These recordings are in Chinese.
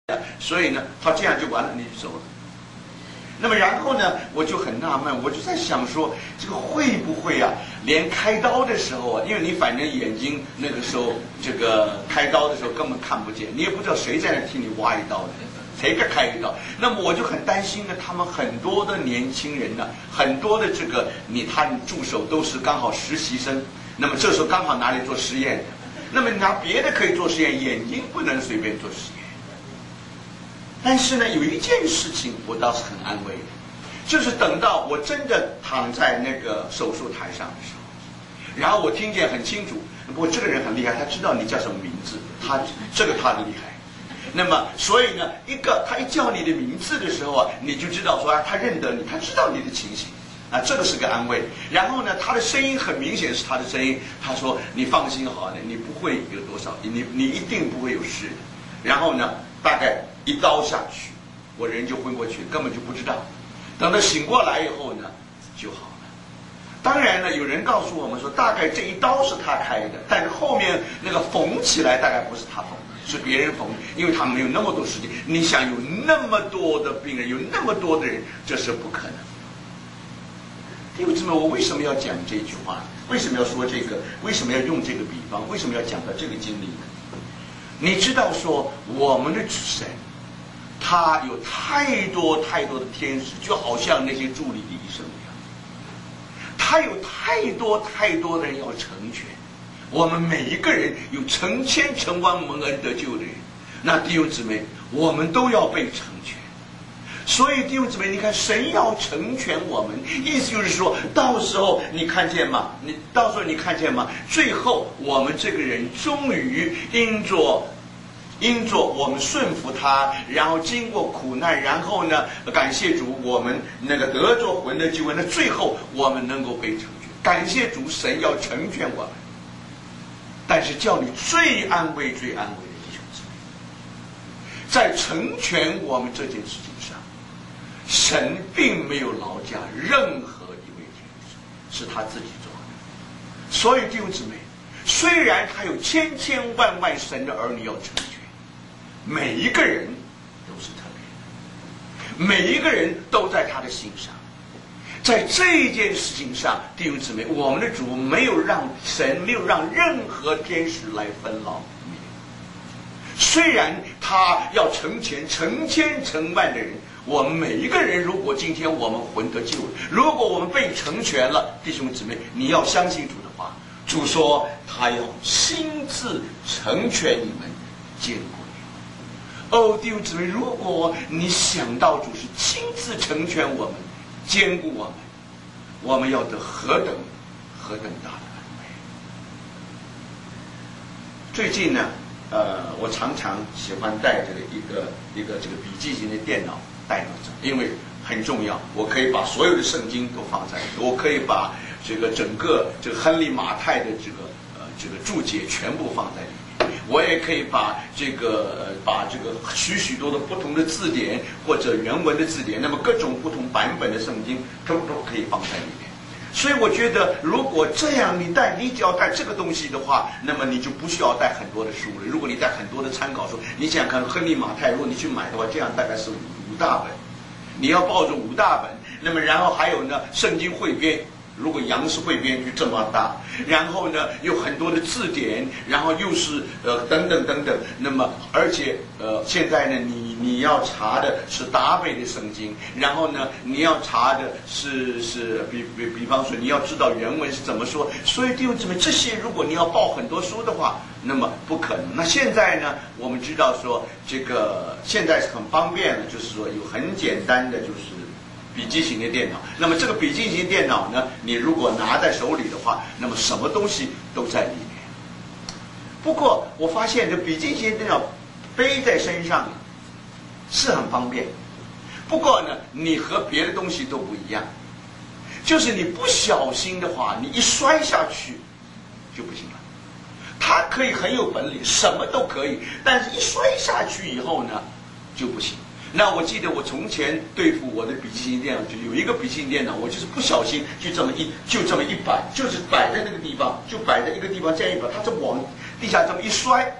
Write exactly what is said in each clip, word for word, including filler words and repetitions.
所以呢，他这样就完了，你就走了。那么然后呢，我就很纳闷，我就在想说，这个会不会啊，连开刀的时候啊，因为你反正眼睛那个时候这个开刀的时候根本看不见，你也不知道谁在那替你挖一刀的，谁给开一刀。那么我就很担心呢，他们很多的年轻人呢，很多的这个你他助手都是刚好实习生，那么这时候刚好拿来做实验的，那么拿别的可以做实验，眼睛不能随便做实验。但是呢，有一件事情我倒是很安慰的，就是等到我真的躺在那个手术台上的时候，然后我听见很清楚，不过这个人很厉害，他知道你叫什么名字，他这个他的厉害。那么所以呢，一个他一叫你的名字的时候啊，你就知道说啊，他认得你，他知道你的情形啊，这个是个安慰。然后呢，他的声音很明显是他的声音，他说你放心好了，你不会有多少，你你一定不会有事的。然后呢，大概一刀下去，我人就昏过去，根本就不知道。等他醒过来以后呢，就好了。当然呢，有人告诉我们说，大概这一刀是他开的，但是后面那个缝起来大概不是他缝的，是别人缝的，因为他没有那么多时间。你想有那么多的病人，有那么多的人，这是不可能。弟兄姊妹，我为什么要讲这句话？为什么要说这个？为什么要用这个比方？为什么要讲到这个经历呢？你知道说我们的主神，他有太多太多的天使，就好像那些助理的医生一样，他有太多太多的人要成全。我们每一个人有成千成万蒙恩得救的人，那弟兄姊妹，我们都要被成全。所以弟兄姊妹，你看神要成全我们，意思就是说，到时候你看见吗？你到时候你看见吗？最后我们这个人终于因着因着我们顺服他，然后经过苦难，然后呢，感谢主，我们那个得着魂的救恩，那最后我们能够被成全。感谢主，神要成全我们，但是叫你最安慰、最安慰的弟兄姊妹，在成全我们这件事情上，神并没有劳驾任何一位天使，是他自己做的。所以弟兄姊妹，虽然他有千千万万神的儿女要成全，每一个人都是特别的，每一个人都在他的心上。在这件事情上，弟兄姊妹，我们的主没有让神没有让任何天使来分劳。虽然他要成全成千成万的人，我们每一个人，如果今天我们魂得救了，如果我们被成全了，弟兄姊妹，你要相信主的话，主说他要亲自成全你们，坚固你们。哦，弟兄姊妹，如果你想到主是亲自成全我们，坚固我们，我们要得何等何等大的安慰。最近呢，呃，我常常喜欢带着一个一个这个笔记型的电脑带着，因为很重要，我可以把所有的圣经都放在里面，我可以把这个整个这个亨利马太的这个呃这个注解全部放在里面，我也可以把这个呃把这个许许多的不同的字典或者原文的字典，那么各种不同版本的圣经都都可以放在里面。所以我觉得，如果这样你带你只要带这个东西的话，那么你就不需要带很多的书了。如果你带很多的参考书，你想想看亨利马太，如果你去买的话，这样大概是五五大本，你要抱着五大本，那么然后还有呢圣经汇编，如果杨氏汇编就这么大，然后呢有很多的字典，然后又是呃等等等等，那么而且呃现在呢你你要查的是达贝的圣经，然后呢你要查的是是比比比方说你要知道原文是怎么说，所以弟兄姊妹，这些如果你要报很多书的话，那么不可能。那现在呢我们知道说这个现在是很方便了，就是说有很简单的就是笔记型的电脑，那么这个笔记型电脑呢，你如果拿在手里的话，那么什么东西都在里面。不过我发现这笔记型电脑背在身上是很方便，不过呢，你和别的东西都不一样，就是你不小心的话，你一摔下去就不行了。它可以很有本领，什么都可以，但是一摔下去以后呢，就不行。那我记得我从前对付我的笔记型电脑，就有一个笔记型电脑，我就是不小心就这么一就这么一摆，就是摆在那个地方，就摆在一个地方这样一摆，它就往地下这么一摔，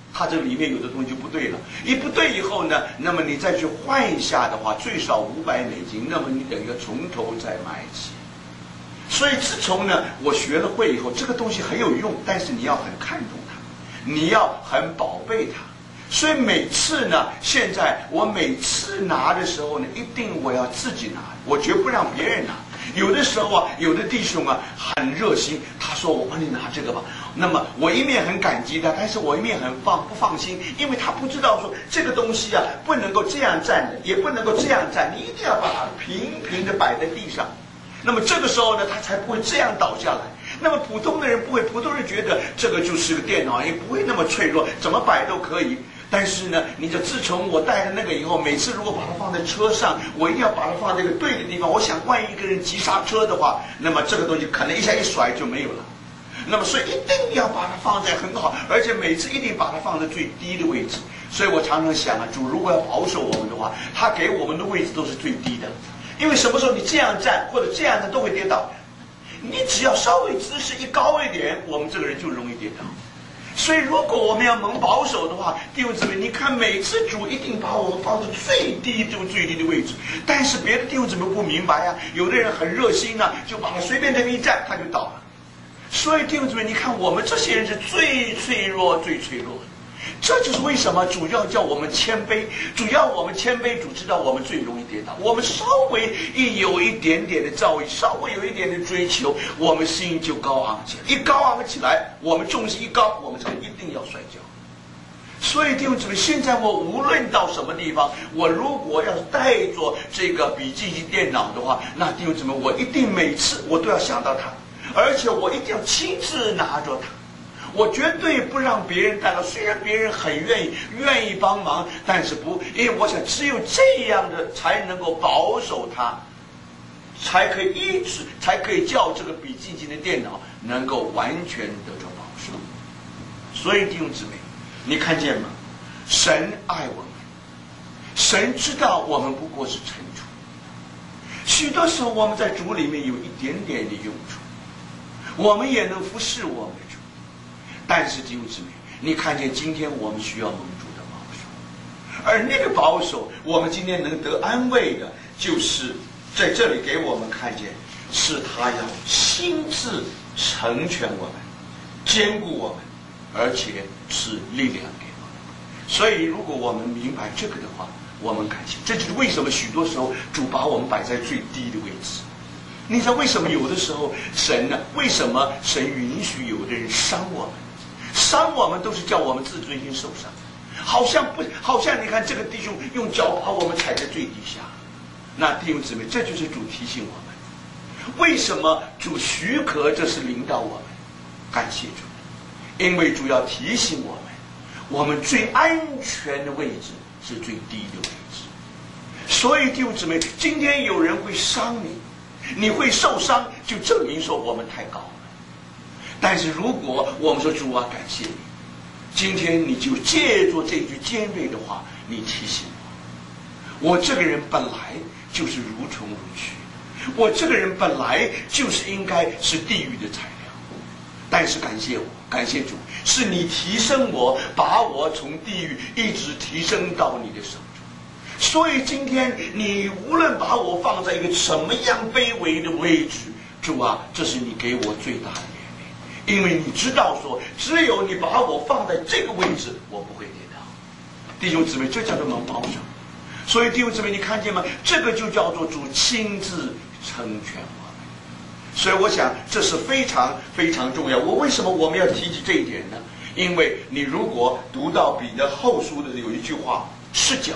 它这里面有的东西就不对了。一不对以后呢，那么你再去换一下的话，最少五百美金，那么你等于从头再买起。所以自从呢我学了会以后，这个东西很有用，但是你要很看重它，你要很宝贝它。所以每次呢，现在我每次拿的时候呢，一定我要自己拿，我绝不让别人拿。有的时候啊，有的弟兄啊很热心，他说我帮你拿这个吧，那么我一面很感激他，但是我一面很放不放心，因为他不知道说这个东西啊不能够这样站的，也不能够这样站，你一定要把它平平的摆在地上。那么这个时候呢，他才不会这样倒下来。那么普通的人不会，普通人觉得这个就是个电脑，也不会那么脆弱，怎么摆都可以。但是呢，你就自从我带了那个以后，每次如果把它放在车上，我一定要把它放在一个对的地方。我想万一一个人急刹车的话，那么这个东西可能一下一甩就没有了。那么所以一定要把它放在很好，而且每次一定把它放在最低的位置。所以我常常想啊，主如果要保守我们的话，他给我们的位置都是最低的。因为什么时候你这样站或者这样站都会跌倒，你只要稍微姿势一高一点，我们这个人就容易跌倒。所以如果我们要能保守的话，弟兄姊妹，你看每次主一定把我们放在最低就最低的位置，但是别的弟兄姊妹不明白啊，有的人很热心啊，就把它随便这么一站他就倒了。所以弟兄姊妹，你看我们这些人是最脆弱最脆弱的。这就是为什么主要叫我们谦卑，主要我们谦卑，主知道我们最容易跌倒。我们稍微一有一点点的造诣，稍微有一点的追求，我们心就高昂起来。一高昂起来，我们重心一高，我们就一定要摔跤。所以弟兄姊妹，现在我无论到什么地方，我如果要带着这个笔记型电脑的话，那弟兄姊妹，我一定每次我都要想到它，而且我一定要亲自拿着它。我绝对不让别人带到，虽然别人很愿意愿意帮忙，但是不，因为我想只有这样的才能够保守它，才可以一直才可以叫这个笔记型的电脑能够完全得到保守。所以弟兄姊妹，你看见吗？神爱我们，神知道我们不过是尘土，许多时候我们在主里面有一点点的用处，我们也能服侍我们的主。但是弟兄姊妹，你看见今天我们需要蒙主的保守，而那个保守，我们今天能得安慰的，就是在这里给我们看见，是他要亲自成全我们，坚固我们，而且是力量给我们。所以，如果我们明白这个的话，我们感谢。这就是为什么许多时候主把我们摆在最低的位置。你知道为什么有的时候神呢？为什么神允许有的人伤我们？伤我们都是叫我们自尊心受伤，好像不，好像你看这个弟兄用脚把我们踩在最底下。那弟兄姊妹，这就是主提醒我们，为什么主许可这是领导我们？感谢主，因为主要提醒我们，我们最安全的位置是最低的位置。所以弟兄姊妹，今天有人会伤你，你会受伤，就证明说我们太高了。但是如果我们说主啊，感谢你，今天你就借助这句尖锐的话，你提醒我，我这个人本来就是如虫如蛆，我这个人本来就是应该是地狱的材料。但是感谢我，感谢主，是你提升我，把我从地狱一直提升到你的手中。所以今天你无论把我放在一个什么样卑微的位置，主啊，这是你给我最大的怜悯，因为你知道说，只有你把我放在这个位置，我不会跌倒。弟兄姊妹，这叫做蒙保守。所以弟兄姊妹，你看见吗？这个就叫做主亲自成全我们。所以我想这是非常非常重要。我为什么我们要提起这一点呢？因为你如果读到彼得后书的有一句话，失脚。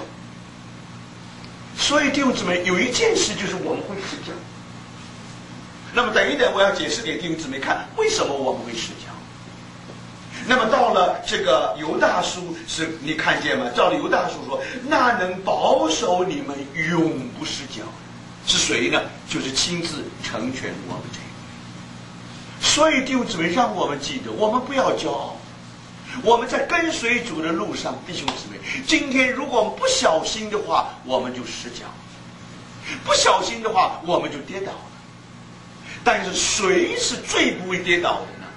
所以弟兄姊妹，有一件事就是我们会失脚。那么等一等，我要解释给弟兄姊妹看，为什么我们会失脚。那么到了这个犹大书，是你看见吗？照了犹大书说，那能保守你们永不失脚是谁呢？就是亲自成全我们这个。所以弟兄姊妹，让我们记得，我们不要骄傲。我们在跟随主的路上，弟兄姊妹，今天如果我们不小心的话，我们就失脚；不小心的话，我们就跌倒了。但是谁是最不会跌倒的呢？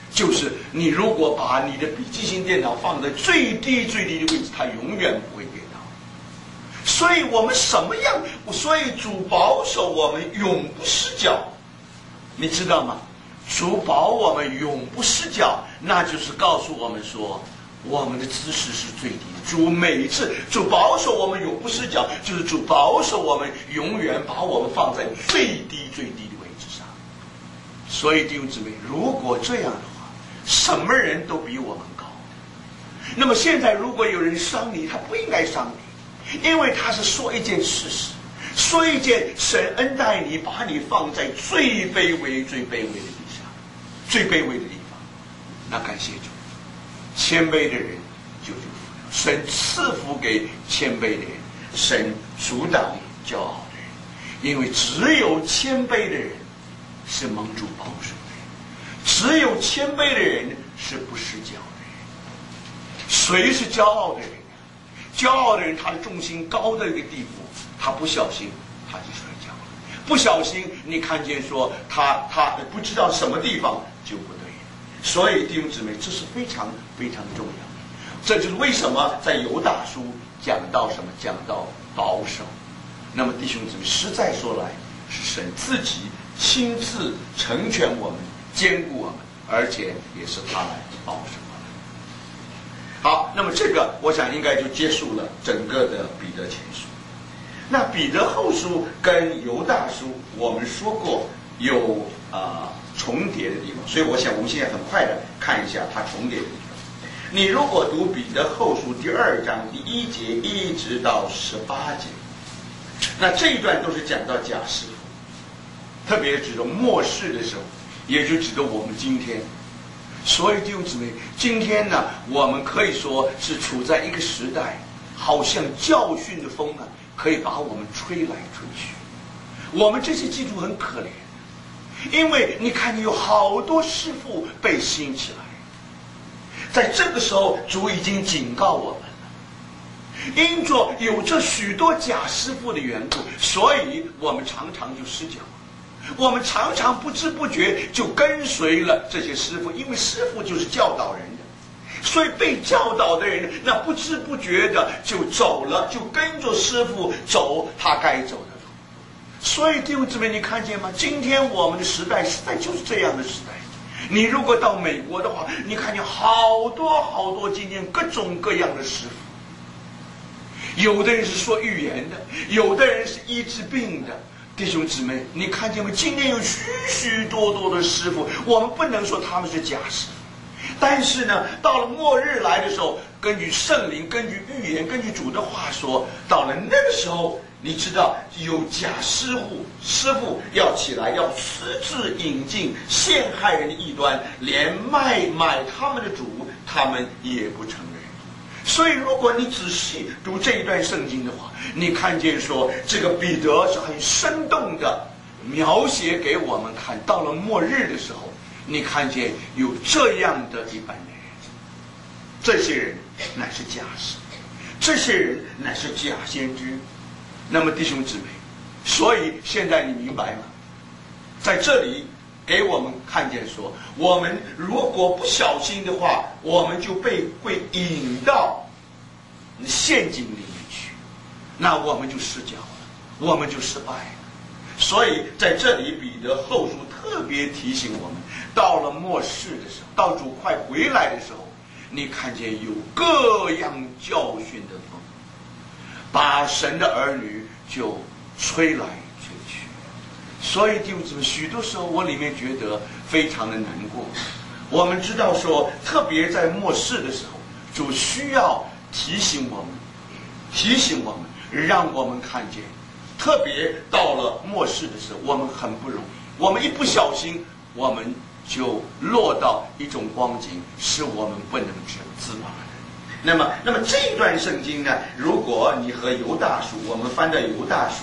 就是你如果把你的笔记型电脑放在最低最低的位置，它永远不会跌倒。所以我们什么样？所以主保守我们永不失脚，你知道吗？主保我们永不失脚，那就是告诉我们说，我们的姿势是最低的。主每次主保守我们永不失脚，就是主保守我们永远把我们放在最低最低的位置上。所以弟兄姊妹，如果这样的话，什么人都比我们高。那么现在如果有人伤你，他不应该伤你，因为他是说一件事实，说一件神恩待你，把你放在最卑微最卑微的地方，最卑微的地方。那感谢主，谦卑的人就祝福了，神赐福给谦卑的人，神阻挡骄傲的人，因为只有谦卑的人是蒙主保守的人，只有谦卑的人是不失脚的人。谁是骄傲的人？骄傲的人，他的重心高到一个地步，他不小心他就摔跤了，不小心你看见说他他不知道什么地方就不对了。所以弟兄姊妹，这是非常非常重要的。这就是为什么在犹大书讲到什么，讲到保守。那么弟兄姊妹，实在说来，是神自己亲自成全我们，兼顾我们，而且也是他来保守我们。好，那么这个我想应该就结束了整个的彼得前书。那彼得后书跟犹大书我们说过有啊、呃、重叠的地方，所以我想我们现在很快的看一下它重叠的地方。你如果读彼得后书第二章第一节一直到十八节，那这一段都是讲到假师傅，特别指的末世的时候，也就指的我们今天。所以弟兄姊妹，今天呢，我们可以说是处在一个时代，好像教训的风啊，可以把我们吹来吹去。我们这些基督徒很可怜，因为你看有好多师傅被兴起来，在这个时候主已经警告我们了，因着有着许多假师傅的缘故，所以我们常常就失脚，我们常常不知不觉就跟随了这些师傅，因为师傅就是教导人的，所以被教导的人那不知不觉的就走了，就跟着师傅走他该走的路。所以弟兄姊妹，你看见吗？今天我们的时代实在就是这样的时代。你如果到美国的话，你看见好多好多今天各种各样的师傅，有的人是说预言的，有的人是医治病的。弟兄姊妹，你看见吗？今天有许许多多的师傅，我们不能说他们是假师傅，但是呢，到了末日来的时候，根据圣灵，根据预言，根据主的话说，到了那个时候，你知道有假师傅，师傅要起来，要私自引进陷害人的异端，连卖买他们的主，他们也不承认。所以如果你仔细读这一段圣经的话，你看见说这个彼得是很生动的描写给我们看，到了末日的时候，你看见有这样的一般的人，这些人乃是假师，这些人乃是假先知。那么弟兄姊妹，所以现在你明白吗？在这里给我们看见说，我们如果不小心的话，我们就被会引到陷阱里面去，那我们就失脚了，我们就失败了。所以在这里彼得后书特别提醒我们，到了末世的时候，到主快回来的时候，你看见有各样教训的风，把神的儿女就吹来吹去。所以弟兄姊妹，许多时候我里面觉得非常的难过。我们知道说，特别在末世的时候，主需要提醒我们，提醒我们，让我们看见，特别到了末世的时候，我们很不容易，我们一不小心，我们就落到一种光景，是我们不能自拔的。那么，那么这一段圣经呢，如果你和犹大书，我们翻到犹大书，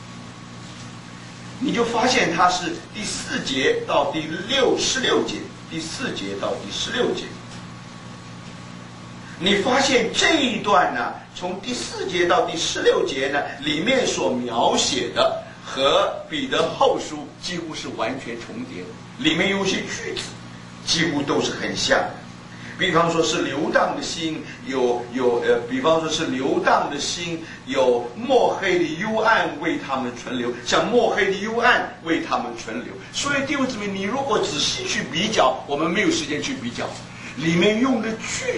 你就发现它是第四节到第六十六节，第四节到第十六节。你发现这一段呢，从第四节到第十六节呢，里面所描写的和彼得后书几乎是完全重叠的。里面有一些句子， 几乎都是很像的。比方说是流荡的心，有有呃，比方说是流荡的心，有墨黑的幽暗为他们存留，像墨黑的幽暗为他们存留。所以弟兄姊妹，你如果仔细去比较，我们没有时间去比较，里面用的句